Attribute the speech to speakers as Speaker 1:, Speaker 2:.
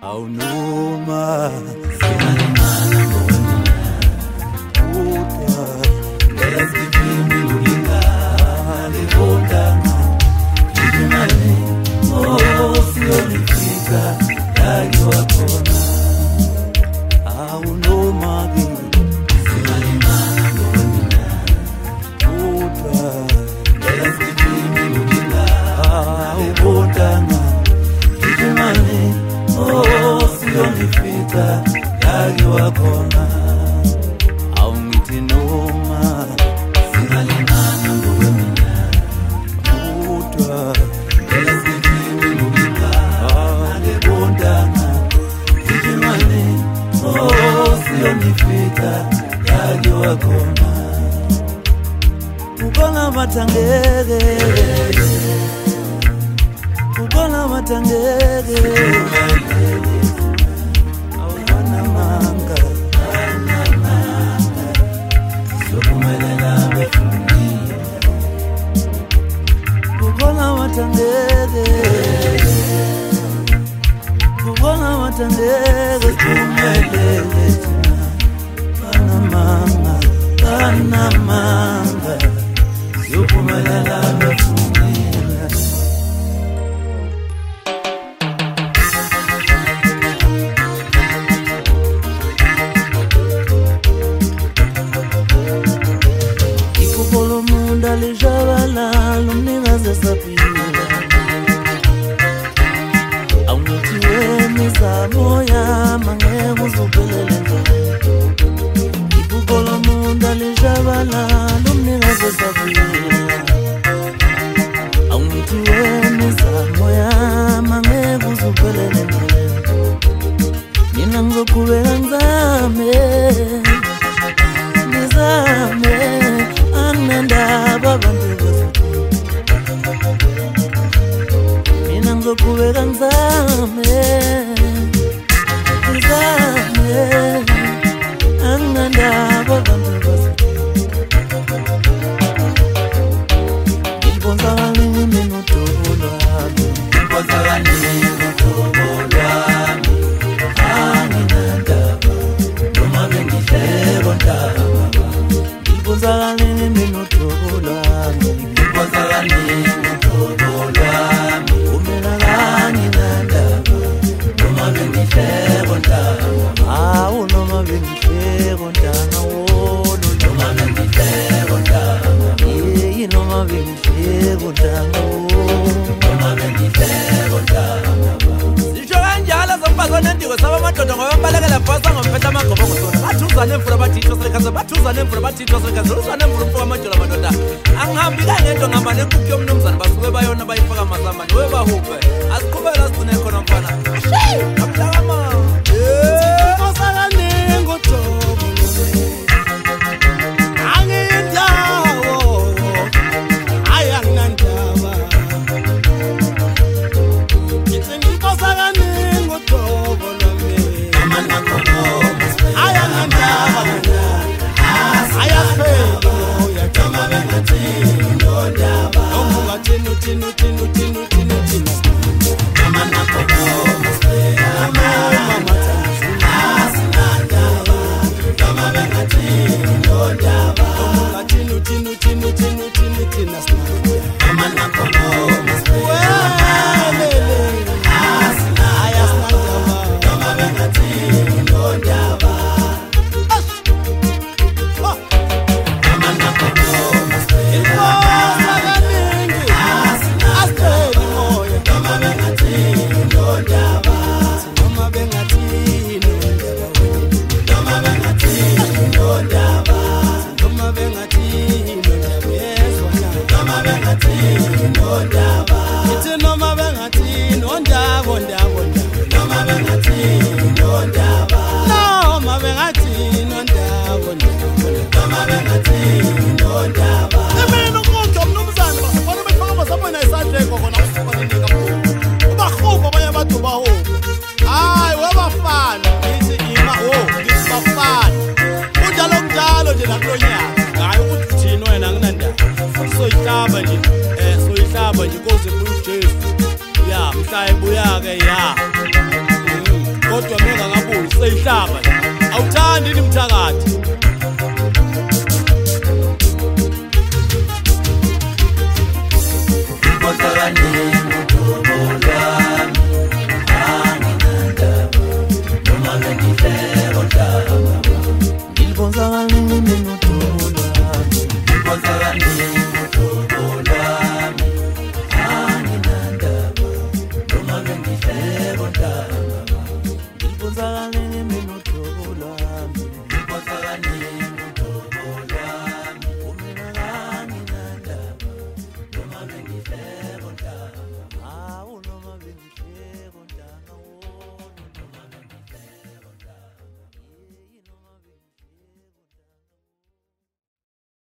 Speaker 1: awunoma singalimala ngomina uta ngezivimi ulingale bondana imali siyonifika yakiwa khona awunoma singalimala ngomina uta ngezivimi ulingale bondana imali siyonifika yakiwa khona awungithi noma singalingana ngomina udwa ngezivimi ulingale bondana imali siyonifika yakiwa khona ubona matangeke ubona matangeke awubona manga sokumelela befuni ubona matangeke sokumelele kana manga sokumelela befuni Lijabala lumningaze sapila awuthiwe mizamo yami ngeke uzuphelele njalo ikukolo munda lijabala lumningaze sapila awuthiwe mizamo yami ngeke uzuphelele njalo mina ngizoqhubeka ngizame anginandaba abantu mina ngizoqhubeka ngizame anginandaba abantu ngibonza kaningi nodumo lwami anginandaba noma bengihleko ndaba Zagalini minutolami umela kani nandaba noma bengihleko ndaba awu noma bengihleko ndaba wolo noma bengihleko ndaba noma bengihleko ndaba noma bengihleko ndaba sisho kanjalo zombazana ndiko saba madoda ngoba balekela phasa ngomphetha amagobo ngosona bathuzana emvula bathi ithosele kaze bathuzana emvula bathi ithosele kaze uzana emvula umfo amajola madoda angihambi kangento ngamba nenkukhu yomnumzana basuke bayona bayifaka amazamani we bahuphe asiqhubela sigcine khona mfana aplama osakane ngojobo angindawo ayanandaba ngitsini osakane ngojobo lami amana khona ayanandaba ayaphela uyajama bengathi ndodaba ongathini uthini amana khona mama asinandaba jama bengathi ndodaba ongathini uthini amana khona jama bengathi ndodaba soyihlaba nje soyihlaba nje koze kuJesu ya mhla ebuya ke ya
Speaker 2: umhlaba awuthandi ni mthakathi.
Speaker 1: Impohlakalo